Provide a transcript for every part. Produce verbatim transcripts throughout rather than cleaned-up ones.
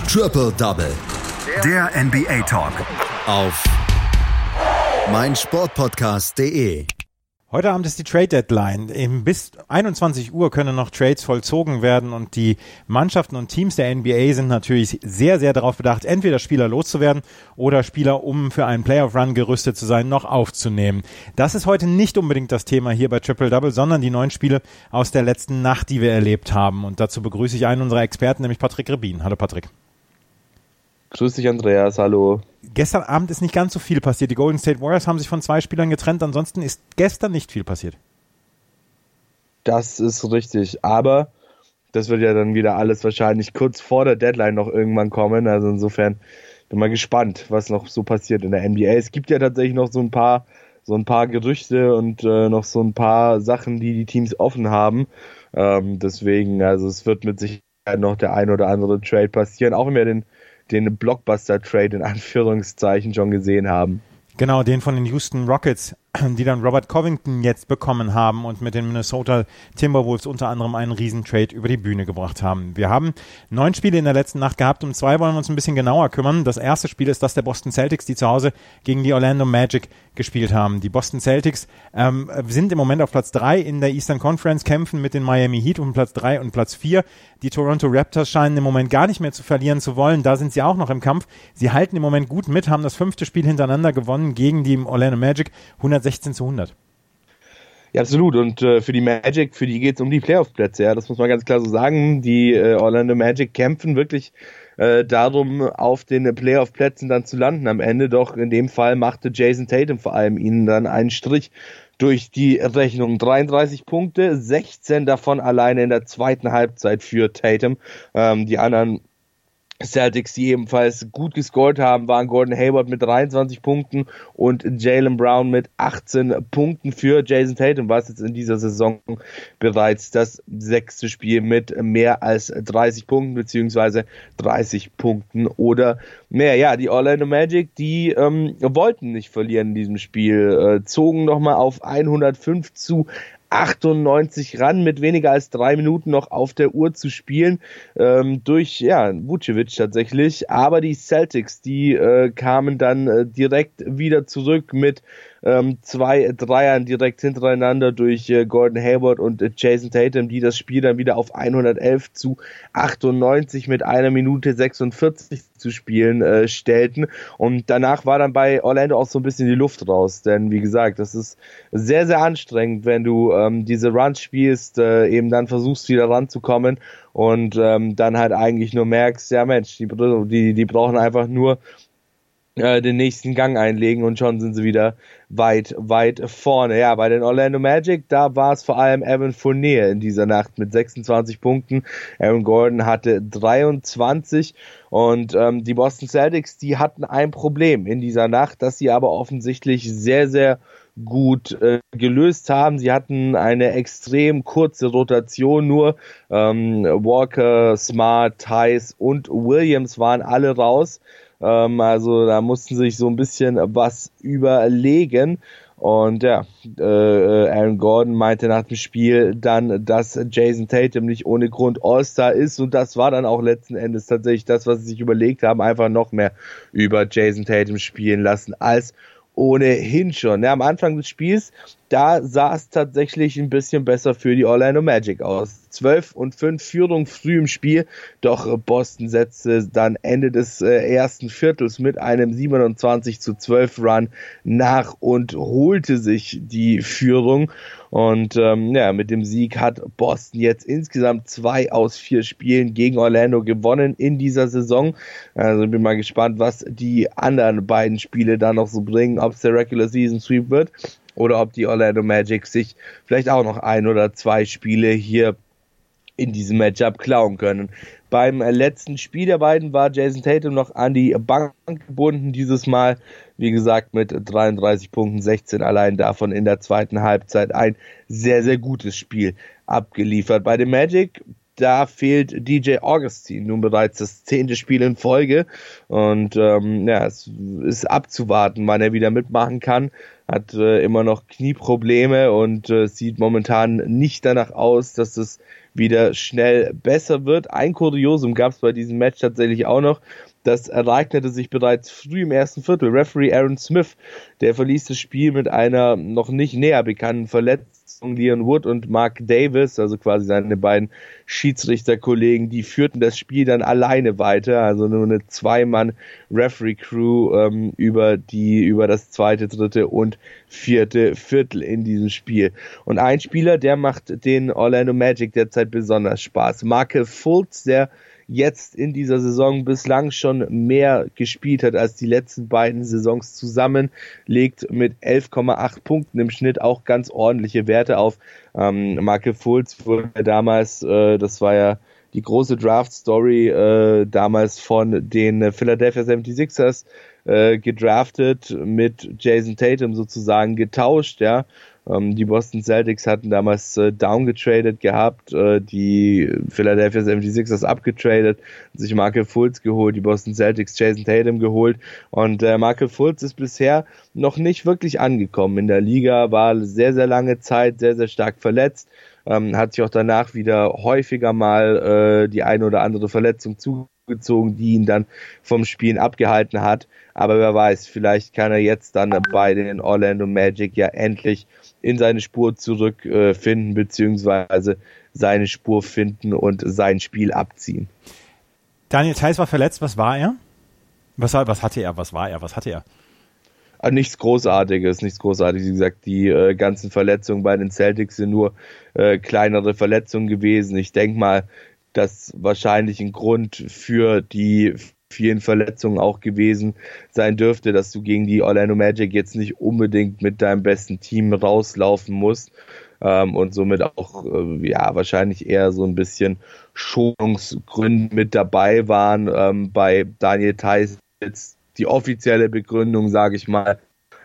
Triple Double. Der N B A Talk. Auf meinsportpodcast punkt de. Heute Abend ist die Trade-Deadline. Bis einundzwanzig Uhr können noch Trades vollzogen werden und die Mannschaften und Teams der N B A sind natürlich sehr, sehr darauf bedacht, entweder Spieler loszuwerden oder Spieler, um für einen Playoff-Run gerüstet zu sein, noch aufzunehmen. Das ist heute nicht unbedingt das Thema hier bei Triple Double, sondern die neuen Spiele aus der letzten Nacht, die wir erlebt haben. Und dazu begrüße ich einen unserer Experten, nämlich Patrick Rebin. Hallo Patrick. Grüß dich, Andreas, hallo. Gestern Abend ist nicht ganz so viel passiert. Die Golden State Warriors haben sich von zwei Spielern getrennt. Ansonsten ist gestern nicht viel passiert. Das ist richtig. Aber das wird ja dann wieder alles wahrscheinlich kurz vor der Deadline noch irgendwann kommen. Also insofern bin mal gespannt, was noch so passiert in der N B A. Es gibt ja tatsächlich noch so ein paar, so ein paar Gerüchte und äh, noch so ein paar Sachen, die die Teams offen haben. Ähm, deswegen, also es wird mit Sicherheit noch der ein oder andere Trade passieren, auch wenn wir den den Blockbuster-Trade in Anführungszeichen schon gesehen haben. Genau, den von den Houston Rockets, die dann Robert Covington jetzt bekommen haben und mit den Minnesota Timberwolves unter anderem einen Riesentrade über die Bühne gebracht haben. Wir haben neun Spiele in der letzten Nacht gehabt. Um zwei wollen wir uns ein bisschen genauer kümmern. Das erste Spiel ist das der Boston Celtics, die zu Hause gegen die Orlando Magic gespielt haben. Die Boston Celtics ähm, sind im Moment auf Platz drei in der Eastern Conference, kämpfen mit den Miami Heat um Platz drei und Platz vier. Die Toronto Raptors scheinen im Moment gar nicht mehr zu verlieren zu wollen. Da sind sie auch noch im Kampf. Sie halten im Moment gut mit, haben das fünfte Spiel hintereinander gewonnen gegen die Orlando Magic, hundertsechzehn zu hundert. Ja, absolut. Und äh, für die Magic, für die geht es um die Playoff-Plätze. Ja, das muss man ganz klar so sagen. Die äh, Orlando Magic kämpfen wirklich äh, darum, auf den Playoff-Plätzen dann zu landen am Ende. Doch in dem Fall machte Jason Tatum vor allem ihnen dann einen Strich durch die Rechnung. dreiunddreißig Punkte, sechzehn davon alleine in der zweiten Halbzeit für Tatum. Ähm, die anderen Celtics, die ebenfalls gut gescored haben, waren Gordon Hayward mit dreiundzwanzig Punkten und Jaylen Brown mit achtzehn Punkten. Für Jason Tatum war es jetzt in dieser Saison bereits das sechste Spiel mit mehr als dreißig Punkten beziehungsweise dreißig Punkten oder mehr. Ja, die Orlando Magic, die ähm, wollten nicht verlieren in diesem Spiel, äh, zogen nochmal auf hundertfünf zu achtundneunzig ran, mit weniger als drei Minuten noch auf der Uhr zu spielen, ähm, durch, ja, Vucevic tatsächlich, aber die Celtics, die äh, kamen dann äh, direkt wieder zurück mit ähm, zwei Dreiern direkt hintereinander durch äh, Gordon Hayward und äh, Jason Tatum, die das Spiel dann wieder auf hundertelf zu achtundneunzig mit einer Minute sechsundvierzig zu spielen äh, stellten, und danach war dann bei Orlando auch so ein bisschen die Luft raus, denn wie gesagt, das ist sehr, sehr anstrengend, wenn du ähm, diese Runs spielst, äh, eben dann versuchst wieder ranzukommen und ähm, dann halt eigentlich nur merkst, ja Mensch, die, die, die brauchen einfach nur äh, den nächsten Gang einlegen und schon sind sie wieder weit, weit vorne. Ja, bei den Orlando Magic, da war es vor allem Evan Fournier in dieser Nacht mit sechsundzwanzig Punkten. Aaron Gordon hatte dreiundzwanzig und ähm, die Boston Celtics, die hatten ein Problem in dieser Nacht, das sie aber offensichtlich sehr, sehr gut äh, gelöst haben. Sie hatten eine extrem kurze Rotation nur. Ähm, Walker, Smart, Theis und Williams waren alle raus. Ähm, also da mussten sie sich so ein bisschen was überlegen. Und ja, äh, Aaron Gordon meinte nach dem Spiel dann, dass Jason Tatum nicht ohne Grund All-Star ist, und das war dann auch letzten Endes tatsächlich das, was sie sich überlegt haben, einfach noch mehr über Jason Tatum spielen lassen als ohnehin schon. Ja, am Anfang des Spiels, da sah es tatsächlich ein bisschen besser für die Orlando Magic aus. zwölf und fünf Führung früh im Spiel, doch Boston setzte dann Ende des äh, ersten Viertels mit einem siebenundzwanzig zu zwölf Run nach und holte sich die Führung. Und ähm, ja, mit dem Sieg hat Boston jetzt insgesamt zwei aus vier Spielen gegen Orlando gewonnen in dieser Saison. Also bin mal gespannt, was die anderen beiden Spiele da noch so bringen, ob es der Regular Season Sweep wird oder ob die Orlando Magic sich vielleicht auch noch ein oder zwei Spiele hier in diesem Matchup klauen können. Beim letzten Spiel der beiden war Jason Tatum noch an die Bank gebunden, dieses Mal, wie gesagt, mit dreiunddreißig Punkten, sechzehn allein davon in der zweiten Halbzeit, ein sehr, sehr gutes Spiel abgeliefert. Bei den Magic, da fehlt D J Augustin nun bereits das zehnte Spiel in Folge, und ähm, ja, es ist abzuwarten, wann er wieder mitmachen kann. Hat äh, immer noch Knieprobleme und äh, sieht momentan nicht danach aus, dass das wieder schnell besser wird. Ein Kuriosum gab es bei diesem Match tatsächlich auch noch. Das ereignete sich bereits früh im ersten Viertel. Referee Aaron Smith, der verließ das Spiel mit einer noch nicht näher bekannten Verletzung. Leon Wood und Mark Davis, also quasi seine beiden Schiedsrichterkollegen, die führten das Spiel dann alleine weiter. Also nur eine Zwei-Mann-Referee-Crew ähm, über die über das zweite, dritte und vierte Viertel in diesem Spiel. Und ein Spieler, der macht den Orlando Magic derzeit besonders Spaß. Markelle Fultz, der jetzt in dieser Saison bislang schon mehr gespielt hat als die letzten beiden Saisons zusammen, legt mit elf Komma acht Punkten im Schnitt auch ganz ordentliche Werte auf. Ähm, Markelle Fultz wurde damals, äh, das war ja die große Draft-Story, äh, damals von den Philadelphia seventy-sixers äh, gedraftet, mit Jason Tatum sozusagen getauscht, ja. Die Boston Celtics hatten damals äh, downgetradet gehabt, äh, die Philadelphia seventy-sixers abgetradet, sich Markelle Fultz geholt, die Boston Celtics Jason Tatum geholt und äh, Markelle Fultz ist bisher noch nicht wirklich angekommen in der Liga, war sehr, sehr lange Zeit sehr, sehr stark verletzt, ähm, hat sich auch danach wieder häufiger mal äh, die eine oder andere Verletzung zugezogen, die ihn dann vom Spielen abgehalten hat, aber wer weiß, vielleicht kann er jetzt dann bei den Orlando Magic ja endlich in seine Spur zurückfinden, äh, beziehungsweise seine Spur finden und sein Spiel abziehen. Daniel Theis war verletzt, was war er? Was, was hatte er, was war er, was hatte er? Also nichts Großartiges, nichts Großartiges. Wie gesagt, die äh, ganzen Verletzungen bei den Celtics sind nur äh, kleinere Verletzungen gewesen. Ich denke mal, dass wahrscheinlich ein Grund für die vielen Verletzungen auch gewesen sein dürfte, dass du gegen die Orlando Magic jetzt nicht unbedingt mit deinem besten Team rauslaufen musst ähm, und somit auch äh, ja wahrscheinlich eher so ein bisschen Schonungsgründe mit dabei waren. Ähm, bei Daniel Theis jetzt die offizielle Begründung, sage ich mal,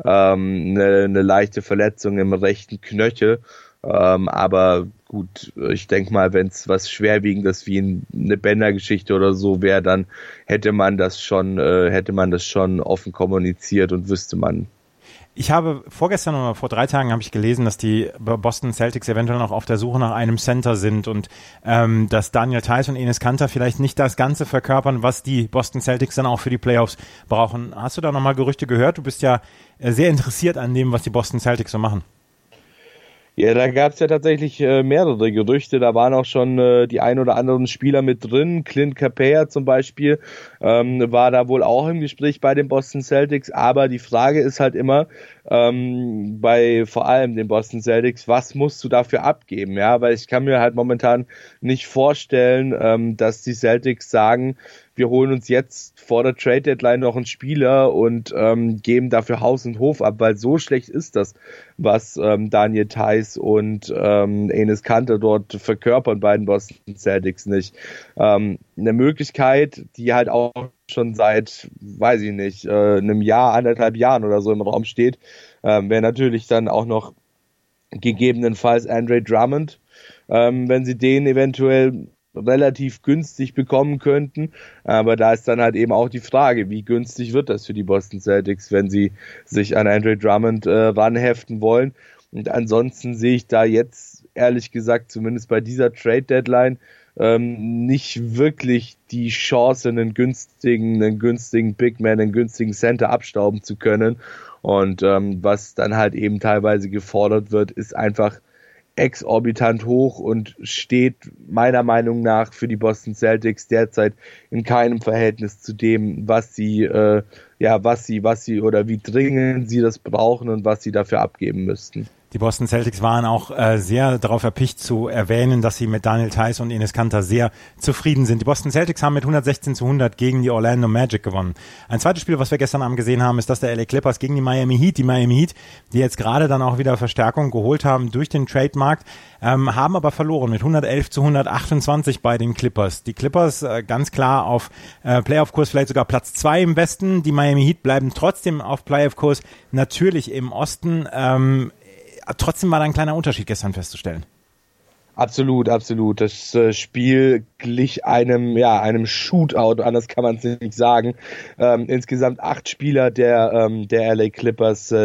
ähm, eine, eine leichte Verletzung im rechten Knöchel. Ähm, aber gut, ich denke mal, wenn es was Schwerwiegendes wie eine Bändergeschichte oder so wäre, dann hätte man das schon, äh, hätte man das schon offen kommuniziert und wüsste man. Ich habe vorgestern oder vor drei Tagen habe ich gelesen, dass die Boston Celtics eventuell noch auf der Suche nach einem Center sind und ähm, dass Daniel Theis und Enes Kanter vielleicht nicht das Ganze verkörpern, was die Boston Celtics dann auch für die Playoffs brauchen. Hast du da nochmal Gerüchte gehört? Du bist ja äh, sehr interessiert an dem, was die Boston Celtics so machen. Ja, da gab es ja tatsächlich äh, mehrere Gerüchte. Da waren auch schon äh, die ein oder anderen Spieler mit drin. Clint Capella zum Beispiel ähm, war da wohl auch im Gespräch bei den Boston Celtics. Aber die Frage ist halt immer, ähm, bei vor allem den Boston Celtics, was musst du dafür abgeben? Ja, weil ich kann mir halt momentan nicht vorstellen, ähm, dass die Celtics sagen, wir holen uns jetzt vor der Trade-Deadline noch einen Spieler und ähm, geben dafür Haus und Hof ab, weil so schlecht ist das, was ähm, Daniel Theis und ähm, Enes Kanter dort verkörpern bei den Boston Celtics nicht. Ähm, eine Möglichkeit, die halt auch schon seit, weiß ich nicht, äh, einem Jahr, anderthalb Jahren oder so im Raum steht, ähm, wäre natürlich dann auch noch gegebenenfalls Andre Drummond, ähm, wenn sie den eventuell relativ günstig bekommen könnten, aber da ist dann halt eben auch die Frage, wie günstig wird das für die Boston Celtics, wenn sie sich an Andre Drummond äh, ranheften wollen. Und ansonsten sehe ich da jetzt ehrlich gesagt, zumindest bei dieser Trade-Deadline, ähm, nicht wirklich die Chance, einen günstigen, einen günstigen Big Man, einen günstigen Center abstauben zu können. Und ähm, was dann halt eben teilweise gefordert wird, ist einfach exorbitant hoch und steht meiner Meinung nach für die Boston Celtics derzeit in keinem Verhältnis zu dem, was sie, äh, ja, was sie, was sie oder wie dringend sie das brauchen und was sie dafür abgeben müssten. Die Boston Celtics waren auch äh, sehr darauf erpicht zu erwähnen, dass sie mit Daniel Theis und Enes Kanter sehr zufrieden sind. Die Boston Celtics haben mit hundertsechzehn zu hundert gegen die Orlando Magic gewonnen. Ein zweites Spiel, was wir gestern Abend gesehen haben, ist das der L A Clippers gegen die Miami Heat. Die Miami Heat, die jetzt gerade dann auch wieder Verstärkung geholt haben durch den Trademarkt, ähm, haben aber verloren mit hundertelf zu hundertachtundzwanzig bei den Clippers. Die Clippers äh, ganz klar auf äh, Playoff-Kurs, vielleicht sogar Platz zwei im Westen. Die Miami Heat bleiben trotzdem auf Playoff-Kurs, natürlich im Osten. Ähm, Trotzdem war da ein kleiner Unterschied gestern festzustellen. Absolut, absolut. Das äh, Spiel glich einem, ja, einem Shootout, anders kann man es nicht sagen. Ähm, insgesamt acht Spieler der, ähm, der L A Clippers äh,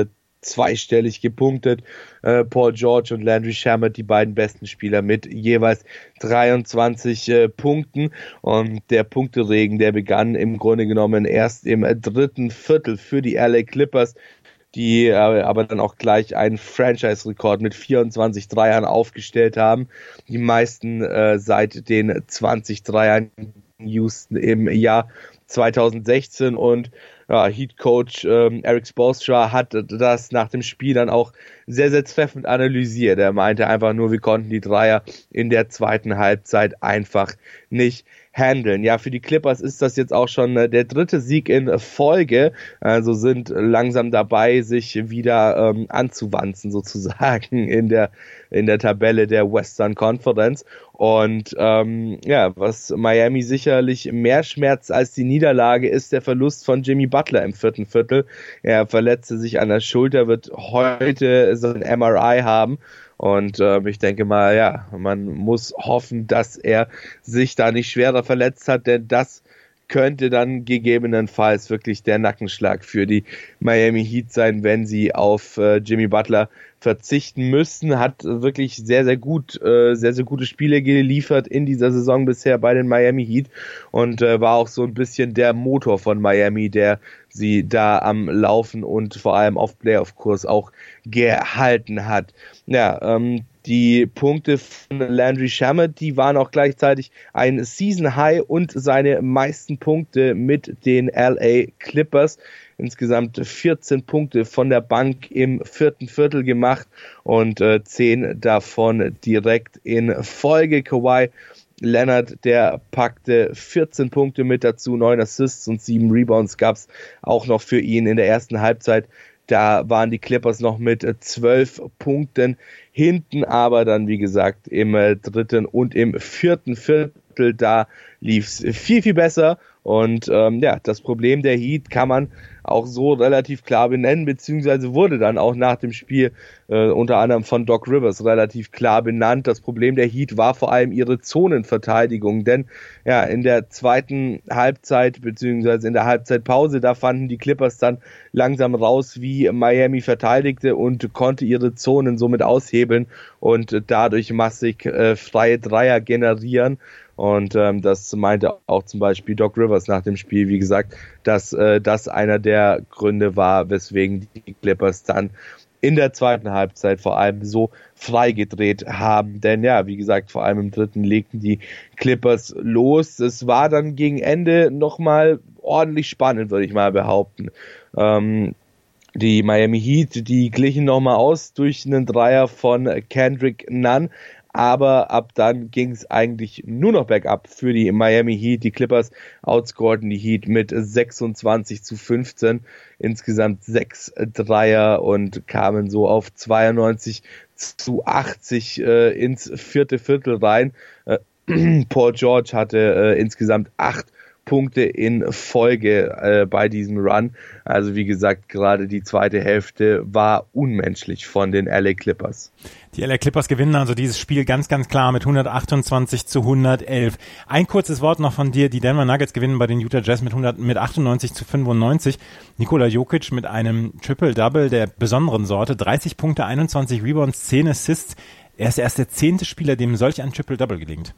zweistellig gepunktet. Äh, Paul George und Landry Shamet, die beiden besten Spieler mit jeweils dreiundzwanzig äh, Punkten. Und der Punkteregen, der begann im Grunde genommen erst im dritten Viertel für die L A Clippers, die äh, aber dann auch gleich einen Franchise-Rekord mit vierundzwanzig Dreiern aufgestellt haben. Die meisten äh, seit den zwanzig Dreiern Houston im Jahr zweitausendsechzehn. Und ja, Heat-Coach ähm, Eric Spoelstra hat das nach dem Spiel dann auch sehr, sehr treffend analysiert. Er meinte einfach nur, wir konnten die Dreier in der zweiten Halbzeit einfach nicht handeln. Ja, für die Clippers ist das jetzt auch schon äh, der dritte Sieg in Folge, also sind langsam dabei, sich wieder ähm, anzuwanzen sozusagen in der in der Tabelle der Western Conference. Und ähm, ja, was Miami sicherlich mehr schmerzt als die Niederlage, ist der Verlust von Jimmy Butler im vierten Viertel. Er verletzte sich an der Schulter, wird heute sein M R I haben. Und äh, ich denke mal, ja, man muss hoffen, dass er sich da nicht schwerer verletzt hat, denn das könnte dann gegebenenfalls wirklich der Nackenschlag für die Miami Heat sein, wenn sie auf äh, Jimmy Butler verzichten müssten. Hat wirklich sehr, sehr gut, äh, sehr, sehr gute Spiele geliefert in dieser Saison bisher bei den Miami Heat und äh, war auch so ein bisschen der Motor von Miami, der sie da am Laufen und vor allem auf Playoff-Kurs auch gehalten hat. Ja, ähm, die Punkte von Landry Shamet, die waren auch gleichzeitig ein Season High und seine meisten Punkte mit den L A Clippers. Insgesamt vierzehn Punkte von der Bank im vierten Viertel gemacht und äh, zehn davon direkt in Folge. Kawhi Leonard, der packte vierzehn Punkte mit dazu, neun Assists und sieben Rebounds gab's auch noch für ihn in der ersten Halbzeit. Da waren die Clippers noch mit zwölf Punkten hinten, aber dann, wie gesagt, im dritten und im vierten Viertel, da lief's viel, viel besser. Und ähm, ja, das Problem der Heat kann man auch so relativ klar benennen, beziehungsweise wurde dann auch nach dem Spiel äh, unter anderem von Doc Rivers relativ klar benannt. Das Problem der Heat war vor allem ihre Zonenverteidigung, denn ja, in der zweiten Halbzeit, beziehungsweise in der Halbzeitpause, da fanden die Clippers dann langsam raus, wie Miami verteidigte und konnte ihre Zonen somit aushebeln und dadurch massig äh, freie Dreier generieren. Und ähm, das meinte auch zum Beispiel Doc Rivers nach dem Spiel, wie gesagt, dass äh, das einer der Gründe war, weswegen die Clippers dann in der zweiten Halbzeit vor allem so freigedreht haben. Denn ja, wie gesagt, vor allem im dritten legten die Clippers los. Es war dann gegen Ende nochmal ordentlich spannend, würde ich mal behaupten. Ähm, die Miami Heat, die glichen nochmal aus durch einen Dreier von Kendrick Nunn. Aber ab dann ging es eigentlich nur noch bergab für die Miami Heat. Die Clippers outscorten die Heat mit sechsundzwanzig zu fünfzehn, insgesamt sechs Dreier und kamen so auf zweiundneunzig zu achtzig äh, ins vierte Viertel rein. Äh, Paul George hatte äh, insgesamt acht Punkte in Folge äh, bei diesem Run. Also wie gesagt, gerade die zweite Hälfte war unmenschlich von den L A Clippers. Die L A Clippers gewinnen also dieses Spiel ganz, ganz klar mit hundertachtundzwanzig zu hundertelf. Ein kurzes Wort noch von dir. Die Denver Nuggets gewinnen bei den Utah Jazz mit, hundert, mit achtundneunzig zu fünfundneunzig. Nikola Jokic mit einem Triple-Double der besonderen Sorte. dreißig Punkte, einundzwanzig Rebounds, zehn Assists. Er ist erst der zehnte Spieler, dem solch ein Triple-Double gelingt.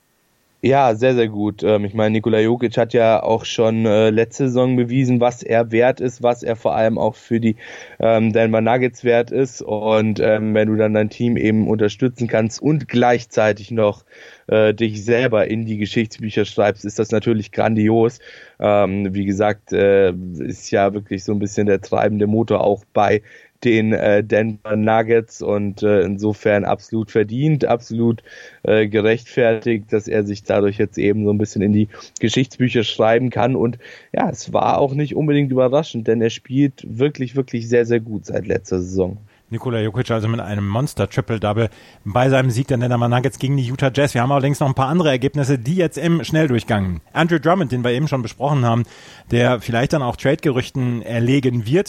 Ja, sehr, sehr gut. Ich meine, Nikola Jokic hat ja auch schon äh, letzte Saison bewiesen, was er wert ist, was er vor allem auch für die ähm, Denver Nuggets wert ist. Und ähm, wenn du dann dein Team eben unterstützen kannst und gleichzeitig noch äh, dich selber in die Geschichtsbücher schreibst, ist das natürlich grandios. Ähm, wie gesagt, äh, ist ja wirklich so ein bisschen der treibende Motor auch bei den äh, Denver Nuggets und äh, insofern absolut verdient, absolut äh, gerechtfertigt, dass er sich dadurch jetzt eben so ein bisschen in die Geschichtsbücher schreiben kann. Und ja, es war auch nicht unbedingt überraschend, denn er spielt wirklich, wirklich sehr, sehr gut seit letzter Saison. Nikola Jokic also mit einem Monster-Triple-Double bei seinem Sieg der Denver Nuggets gegen die Utah Jazz. Wir haben allerdings noch ein paar andere Ergebnisse, die jetzt im Schnelldurchgang. Andrew Drummond, den wir eben schon besprochen haben, der vielleicht dann auch Trade-Gerüchten erlegen wird,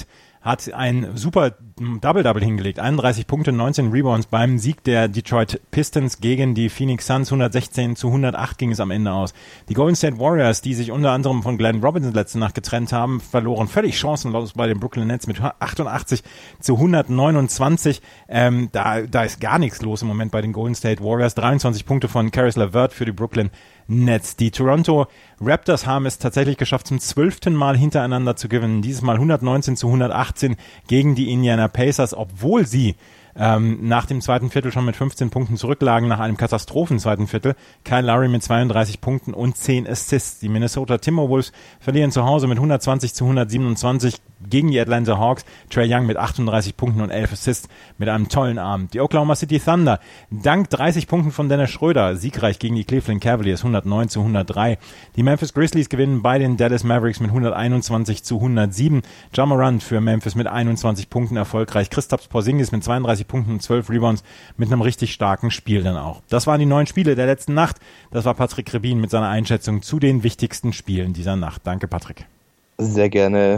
hat ein super Double-Double hingelegt. einunddreißig Punkte, neunzehn Rebounds beim Sieg der Detroit Pistons gegen die Phoenix Suns. hundertsechzehn zu hundertacht ging es am Ende aus. Die Golden State Warriors, die sich unter anderem von Glenn Robinson letzte Nacht getrennt haben, verloren völlig chancenlos bei den Brooklyn Nets mit achtundachtzig zu hundertneunundzwanzig. Ähm, da, da ist gar nichts los im Moment bei den Golden State Warriors. dreiundzwanzig Punkte von Caris LeVert für die Brooklyn Nets. Die Toronto Raptors haben es tatsächlich geschafft, zum zwölften Mal hintereinander zu gewinnen. Dieses Mal hundertneunzehn zu hundertachtzehn gegen die Indiana Pacers, obwohl sie ähm, nach dem zweiten Viertel schon mit fünfzehn Punkten zurücklagen, nach einem Katastrophen zweiten Viertel. Kyle Lowry mit zweiunddreißig Punkten und zehn Assists. Die Minnesota Timberwolves verlieren zu Hause mit hundertzwanzig zu hundertsiebenundzwanzig gegen die Atlanta Hawks. Trae Young mit achtunddreißig Punkten und elf Assists mit einem tollen Abend. Die Oklahoma City Thunder dank dreißig Punkten von Dennis Schröder siegreich gegen die Cleveland Cavaliers hundertneun zu hundertdrei. Die Memphis Grizzlies gewinnen bei den Dallas Mavericks mit hunderteinundzwanzig zu hundertsieben. Ja Morant für Memphis mit einundzwanzig Punkten erfolgreich. Kristaps Porzingis mit zweiunddreißig Punkten und zwölf Rebounds mit einem richtig starken Spiel dann auch. Das waren die neun Spiele der letzten Nacht. Das war Patrick Rebin mit seiner Einschätzung zu den wichtigsten Spielen dieser Nacht. Danke, Patrick. Sehr gerne.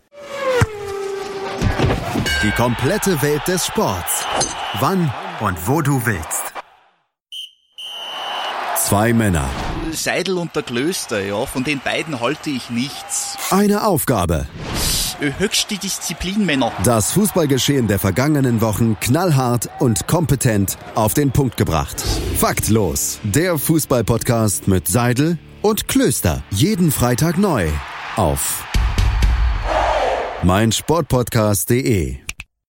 Die komplette Welt des Sports. Wann und wo du willst. Zwei Männer. Seidel und der Klöster, ja, von den beiden halte ich nichts. Eine Aufgabe. Höchste Disziplin, Männer. Das Fußballgeschehen der vergangenen Wochen knallhart und kompetent auf den Punkt gebracht. Faktlos. Der Fußballpodcast mit Seidel und Klöster. Jeden Freitag neu auf meinsportpodcast punkt de.